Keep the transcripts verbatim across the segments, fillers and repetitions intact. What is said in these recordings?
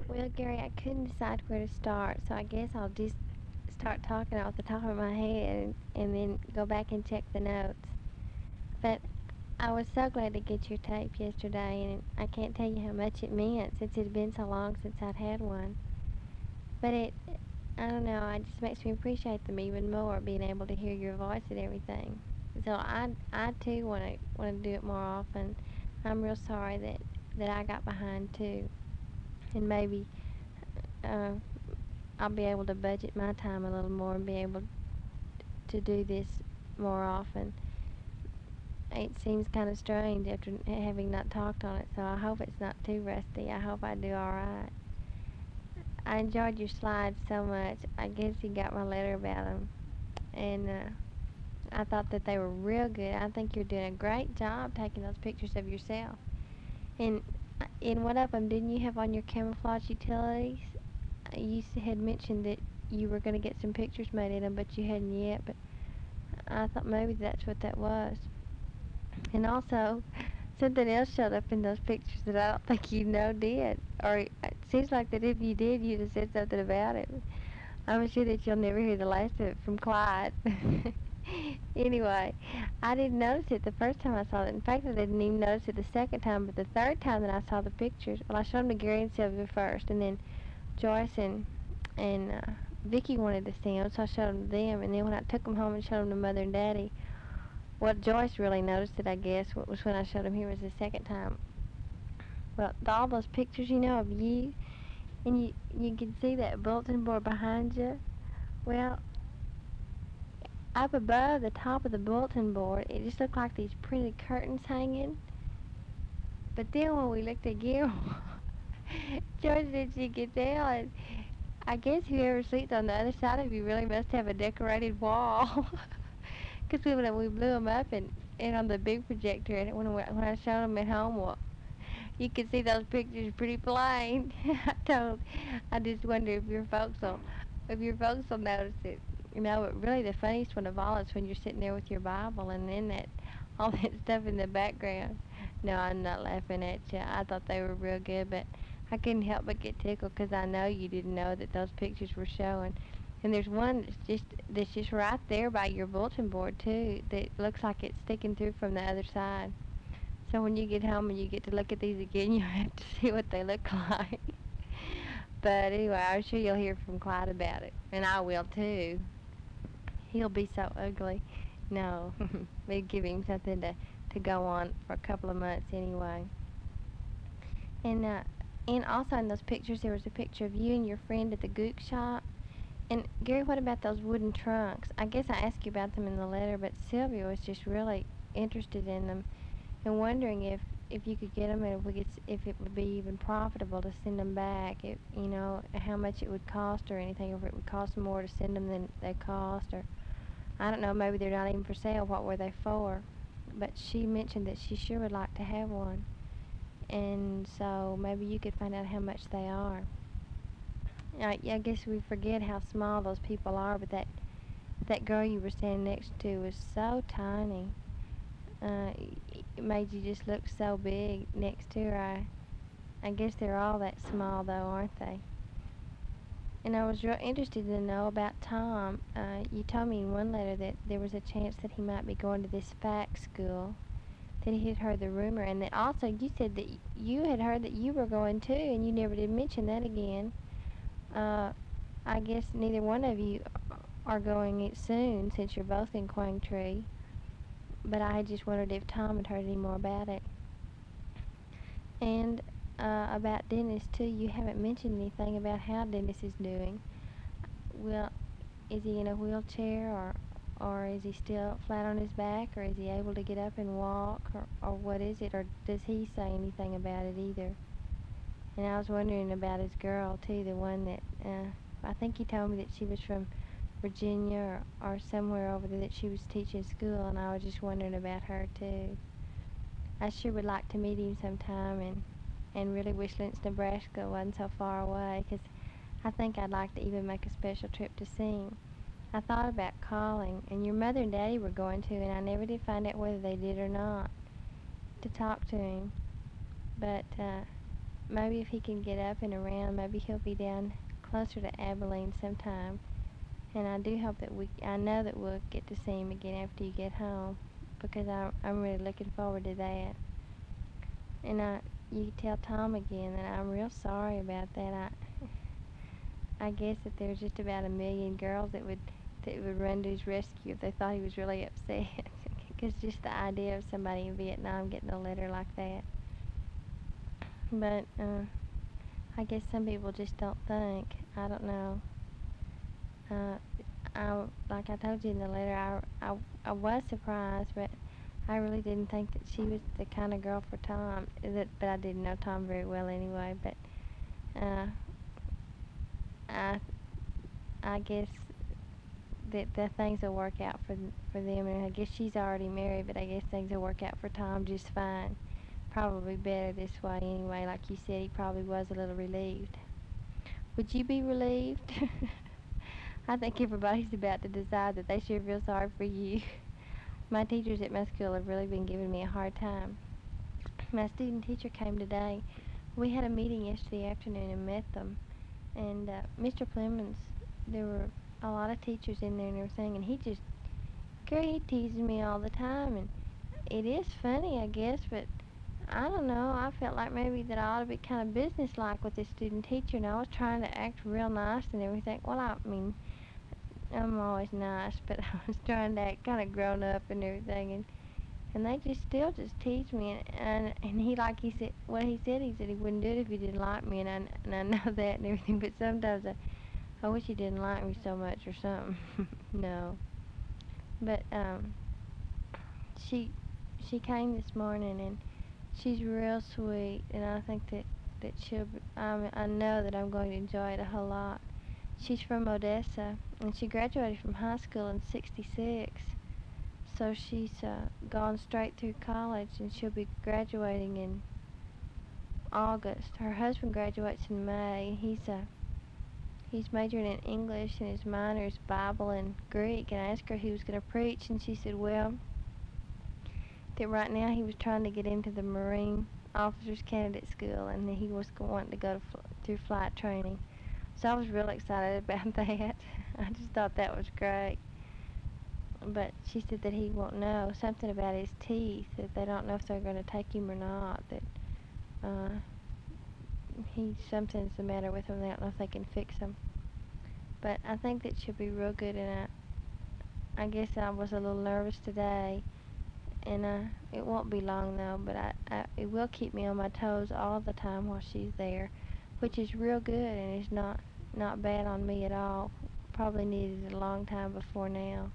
Well, Gary, I couldn't decide where to start, so I guess I'll just start talking off the top of my head and, and then go back and check the notes. But I was so glad to get your tape yesterday, and I can't tell you how much it meant since it had been so long since I'd had one. But it, I don't know, it just makes me appreciate them even more, being able to hear your voice and everything. So I, I too want to want to do it more often. I'm real sorry that that I got behind too, and maybe uh, I'll be able to budget my time a little more and be able to do this more often. It seems kind of strange after having not talked on it, so I hope it's not too rusty. I hope I do all right. I enjoyed your slides so much. I guess you got my letter about them, and uh, I thought that they were real good. I think you're doing a great job taking those pictures of yourself. And in one of them, didn't you have on your camouflage utilities? You had mentioned that you were going to get some pictures made in them, but you hadn't yet. But I thought maybe that's what that was. And also, something else showed up in those pictures that I don't think you know did. Or it seems like that if you did, you'd have said something about it. I'm sure that you'll never hear the last of it from Clyde. Anyway, I didn't notice it the first time I saw it. In fact, I didn't even notice it the second time. But the third time that I saw the pictures, well, I showed them to Gary and Sylvia first, and then Joyce and and uh, Vicky wanted to see them, so I showed them to them. And then when I took them home and showed them to Mother and Daddy, what Joyce really noticed it, I guess, was when I showed them here was the second time. Well, all those pictures, you know, of you, and you you can see that bulletin board behind you. Well, up above the top of the bulletin board, it just looked like these printed curtains hanging. But then when we looked again, George said she could tell, and I guess whoever sleeps on the other side of you really must have a decorated wall. Because when we blew them up and, and on the big projector, and when, we, when I showed them at home, well, you could see those pictures pretty plain. I told, I just wonder if your folks will, if your folks will notice it. You know, but really the funniest one of all is when you're sitting there with your Bible and then that, all that stuff in the background. No, I'm not laughing at you. I thought they were real good, but I couldn't help but get tickled because I know you didn't know that those pictures were showing. And there's one that's just that's just right there by your bulletin board too that looks like it's sticking through from the other side. So when you get home and you get to look at these again, you'll have to see what they look like. But anyway, I'm sure you'll hear from Clyde about it, and I will too. He'll be so ugly. No, we give him something to to go on for a couple of months anyway. And uh, and also in those pictures, there was a picture of you and your friend at the Gook shop. And Gary, what about those wooden trunks? I guess I asked you about them in the letter, but Sylvia was just really interested in them and wondering if if you could get them and if we could if it would be even profitable to send them back. If you know how much it would cost or anything, or if it would cost more to send them than they cost, or I don't know. Maybe they're not even for sale. What were they for? But she mentioned that she sure would like to have one, and so maybe you could find out how much they are. I, I guess we forget how small those people are, but that that girl you were standing next to was so tiny. Uh, it made you just look so big next to her. I, I guess they're all that small, though, aren't they? And I was real interested to know about Tom. Uh, you told me in one letter that there was a chance that he might be going to this fac school, that he had heard the rumor, and that also you said that you had heard that you were going too, and you never did mention that again. Uh, I guess neither one of you are going it soon since you're both in Quang Tree, but I just wondered if Tom had heard any more about it. And uh, about Dennis too, you haven't mentioned anything about how Dennis is doing. Well, is he in a wheelchair, or or is he still flat on his back, or is he able to get up and walk, or, or what is it, or does he say anything about it either? And I was wondering about his girl too, the one that uh, I think he told me that she was from Virginia or, or somewhere over there that she was teaching school, and I was just wondering about her too. I sure would like to meet him sometime, and and really wish Linz, Nebraska wasn't so far away, 'cause I think I'd like to even make a special trip to see him. I thought about calling, and your mother and daddy were going to, and I never did find out whether they did or not, to talk to him. But uh, maybe if he can get up and around, maybe he'll be down closer to Abilene sometime. And I do hope that we, I know that we'll get to see him again after you get home, because I, I'm really looking forward to that. And I, you tell Tom again that I'm real sorry about that. I, I guess that there's just about a million girls that would, that would run to his rescue if they thought he was really upset. Because just the idea of somebody in Vietnam getting a letter like that. But uh, I guess some people just don't think. I don't know. Uh, I, like I told you in the letter, I, I, I was surprised, but I really didn't think that she was the kind of girl for Tom. That, but I didn't know Tom very well anyway. But uh, I, I guess that the things will work out for for them. And I guess she's already married, but I guess things will work out for Tom just fine. Probably better this way anyway. Like you said, he probably was a little relieved. Would you be relieved? I think everybody's about to decide that they sure feel sorry for you. My teachers at my school have really been giving me a hard time. My student teacher came today. We had a meeting yesterday afternoon and met them. And uh, mister Clemens, there were a lot of teachers in there and everything, and he just, girl, he teases me all the time. And it is funny, I guess, but I don't know. I felt like maybe that I ought to be kind of businesslike with this student teacher, and I was trying to act real nice and everything. Well, I mean, I'm always nice, but I was trying to act kind of grown up and everything, and and they just still just tease me, and and, and he like he said what he said he said he wouldn't do it if he didn't like me, and I and I know that and everything, but sometimes I I wish he didn't like me so much or something. No, but um, she she came this morning and she's real sweet, and I think that that she'll be, um, I know that I'm going to enjoy it a whole lot. She's from Odessa, and she graduated from high school in sixty-six. So she's uh, gone straight through college, and she'll be graduating in August. Her husband graduates in May. He's uh, he's majoring in English, and his minor is Bible and Greek. And I asked her who he was going to preach, and she said, well, that right now he was trying to get into the Marine Officers Candidate School, and he was wanting to go to fl- through flight training. So I was real excited about that. I just thought that was great. But she said that he won't know something about his teeth, that they don't know if they're going to take him or not, that uh, he something's the matter with him. They don't know if they can fix him. But I think that she'll be real good, and I, I guess I was a little nervous today, and uh, it won't be long though. But I, I, it will keep me on my toes all the time while she's there, which is real good, and it's not not bad on me at all. Probably needed it a long time before now.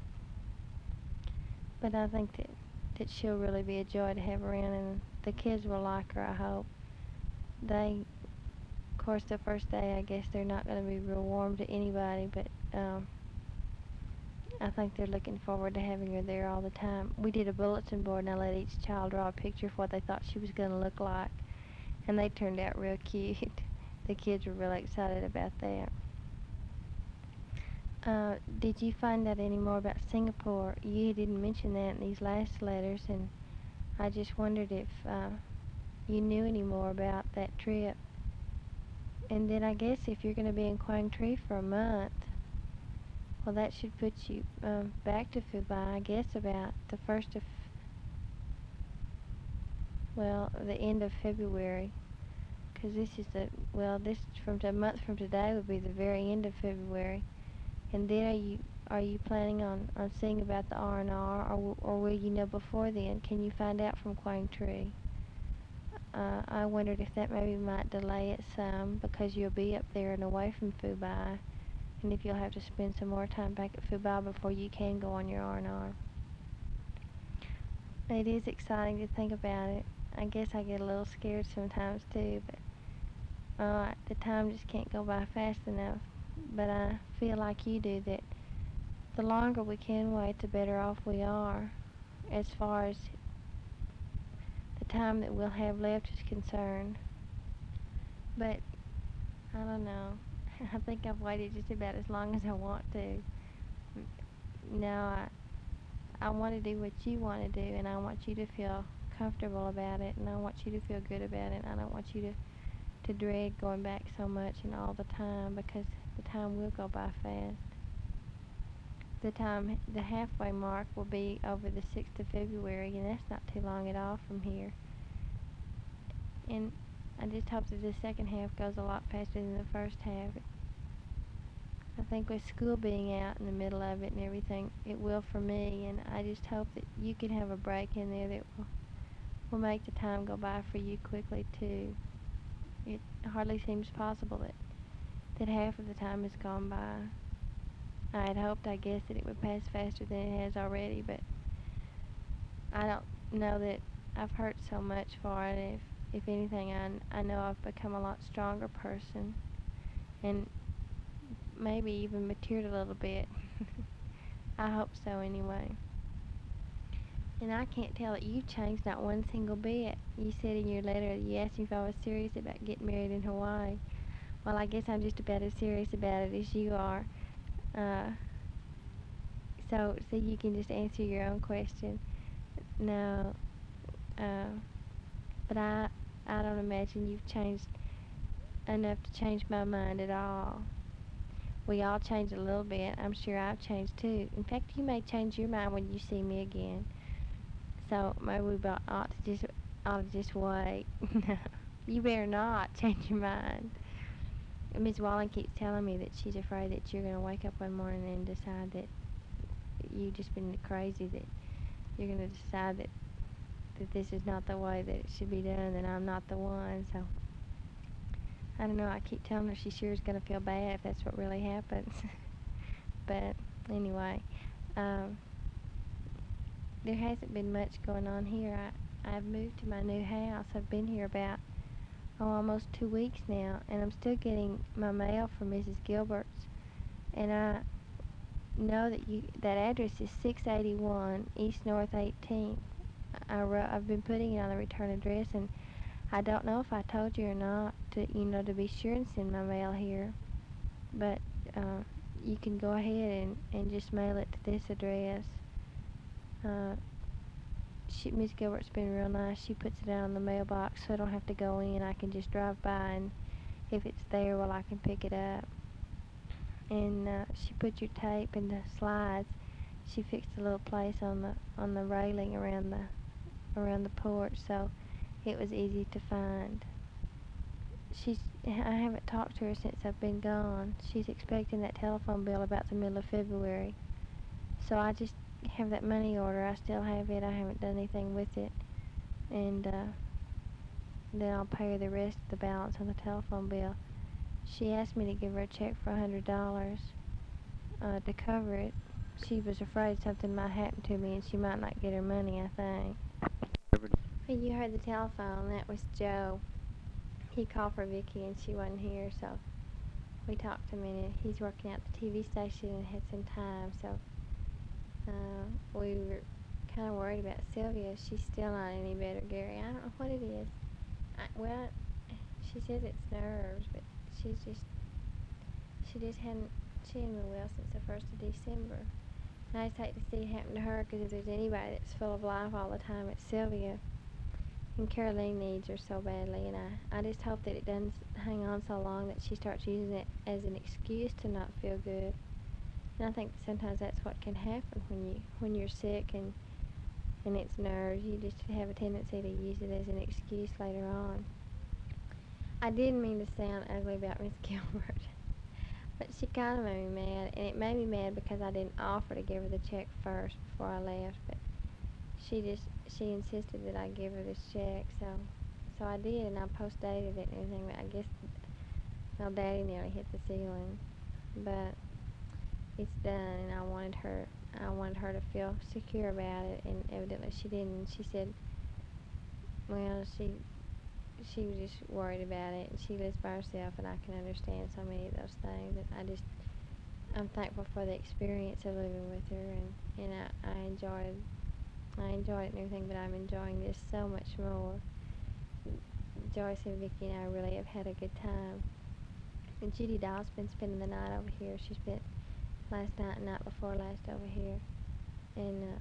But I think that, that she'll really be a joy to have around, and the kids will like her, I hope. They, of course, the first day, I guess they're not going to be real warm to anybody, but um, I think they're looking forward to having her there all the time. We did a bulletin board, and I let each child draw a picture of what they thought she was going to look like, and they turned out real cute. The kids were really excited about that. Uh, did you find out any more about Singapore? You didn't mention that in these last letters, and I just wondered if uh, you knew any more about that trip. And then I guess if you're going to be in Quang Tri for a month, well, that should put you um, back to Fubai, I guess, about the first of, well, the end of February. Because this is the, well, this from a month from today would be the very end of February. And then are you are you planning on, on seeing about the R and R, or, or will you know before then? Can you find out from Quang Tri? Uh, I wondered if that maybe might delay it some because you'll be up there and away from Fubai, and if you'll have to spend some more time back at Fubai before you can go on your R and R. It is exciting to think about it. I guess I get a little scared sometimes too, but uh, the time just can't go by fast enough. But I feel like you do, that the longer we can wait, the better off we are as far as the time that we'll have left is concerned. But I don't know. I think I've waited just about as long as I want to. Now I I want to do what you want to do, and I want you to feel comfortable about it, and I want you to feel good about it. I don't want you to to dread going back so much and all the time, because the time will go by fast. The time, the halfway mark will be over the sixth of February, and that's not too long at all from here. And I just hope that the second half goes a lot faster than the first half. I think with school being out in the middle of it and everything, it will for me, and I just hope that you can have a break in there that will, will make the time go by for you quickly too. It hardly seems possible that, that half of the time has gone by. I had hoped, I guess, that it would pass faster than it has already, but I don't know that I've hurt so much for it. If, if anything, I, I know I've become a lot stronger person, and maybe even matured a little bit. I hope so anyway. And I can't tell that you've changed not one single bit. You said in your letter, you asked me if I was serious about getting married in Hawaii. Well, I guess I'm just about as serious about it as you are. Uh, so, so you can just answer your own question. No, uh, but I, I don't imagine you've changed enough to change my mind at all. We all change a little bit. I'm sure I've changed too. In fact, you may change your mind when you see me again. So maybe we ought to just ought to just wait. You better not change your mind. Miss Wallen keeps telling me that she's afraid that you're going to wake up one morning and decide that you've just been crazy, that you're going to decide that, that this is not the way that it should be done, that I'm not the one. So I don't know. I keep telling her she sure is going to feel bad if that's what really happens. But anyway, um, there hasn't been much going on here. I, I've moved to my new house. I've been here about oh, almost two weeks now, and I'm still getting my mail from Missus Gilbert's. And I know that you that address is six eighty-one East North eighteenth. I wrote, I've been putting it on the return address, and I don't know if I told you or not to you know to be sure and send my mail here, but uh, you can go ahead and, and just mail it to this address. Uh, she, Miss Gilbert's been real nice. She puts it out on the mailbox so I don't have to go in. I can just drive by, and if it's there, well, I can pick it up. And uh, she put your tape in the slides. She fixed a little place on the on the railing around the around the porch, so it was easy to find. She's I haven't talked to her since I've been gone. She's expecting that telephone bill about the middle of February. So I just have that money order. I still have it. I haven't done anything with it. And uh, then I'll pay her the rest of the balance on the telephone bill. She asked me to give her a check for a hundred dollars uh, to cover it. She was afraid something might happen to me and she might not get her money, I think. Well, you heard the telephone. That was Joe. He called for Vicky and she wasn't here, so we talked a minute. He's working at the T V station and had some time, so uh, we were kind of worried about Sylvia. She's still not any better, Gary. I don't know what it is. I, well, she says it's nerves, but she's just, she just hadn't, she hadn't been well since the first of December. And I just hate to see it happen to her, because if there's anybody that's full of life all the time, it's Sylvia. And Caroline needs her so badly, and I, I just hope that it doesn't hang on so long that she starts using it as an excuse to not feel good. And I think sometimes that's what can happen when you when you're sick and and it's nerves. You just have a tendency to use it as an excuse later on. I didn't mean to sound ugly about Miss Gilbert, but she kind of made me mad, and it made me mad because I didn't offer to give her the check first before I left, but she just she insisted that I give her this check, so so I did, and I post dated it and everything. But I guess well, Daddy nearly hit the ceiling, but it's done, and I wanted her I wanted her to feel secure about it, and evidently she didn't. She said, well, she she was just worried about it, and she lives by herself, and I can understand so many of those things. And I just I'm thankful for the experience of living with her, and and I, I enjoyed I enjoyed it and everything, but I'm enjoying this so much more. Joyce and Vicky and I really have had a good time. And Judy Doll's been spending the night over here. She spent last night and night before last over here. And uh,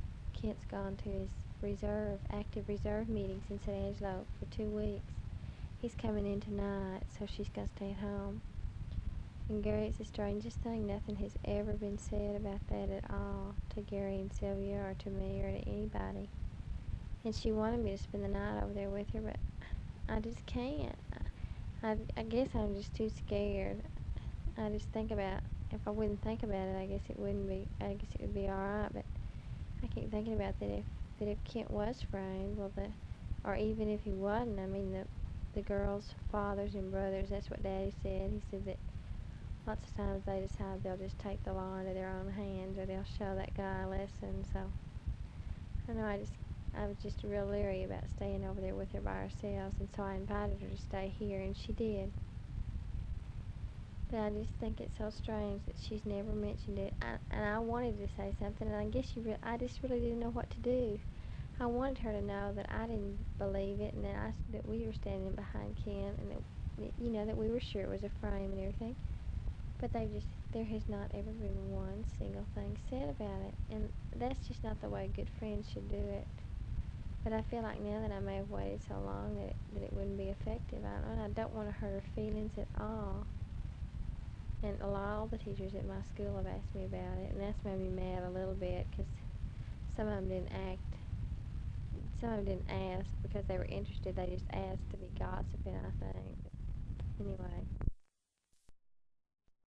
Kent's gone to his reserve, active reserve meetings in San Angelo for two weeks. he's coming in tonight, so she's gonna stay at home. And Gary, it's the strangest thing. Nothing has ever been said about that at all to Gary and Sylvia or to me or to anybody. And she wanted me to spend the night over there with her, but I just can't. I, I guess I'm just too scared. I just think about, if I wouldn't think about it, I guess it wouldn't be, I guess it would be alright, but I keep thinking about that if, that if Kent was framed, well the, or even if he wasn't, I mean the, the girls' fathers and brothers, that's what Daddy said. He said that lots of times they decide they'll just take the law into their own hands or they'll show that guy a lesson, so, I don't know, I just, I was just real leery about staying over there with her by ourselves, and so I invited her to stay here, and she did. But I just think it's so strange that she's never mentioned it. I, and I wanted to say something, and I guess you. Re- I just really didn't know what to do. I wanted her to know that I didn't believe it, and that I that we were standing behind Ken, and that, that you know that we were sure it was a frame and everything. But they just there has not ever been one single thing said about it, and that's just not the way good friends should do it. But I feel like now that I may have waited so long that it, that it wouldn't be effective. I don't know. I don't want to hurt her feelings at all. And a lot all the teachers at my school have asked me about it, and that's made me mad a little bit because some of them didn't act, some of them didn't ask because they were interested. They just asked to be gossiping, I think. But anyway.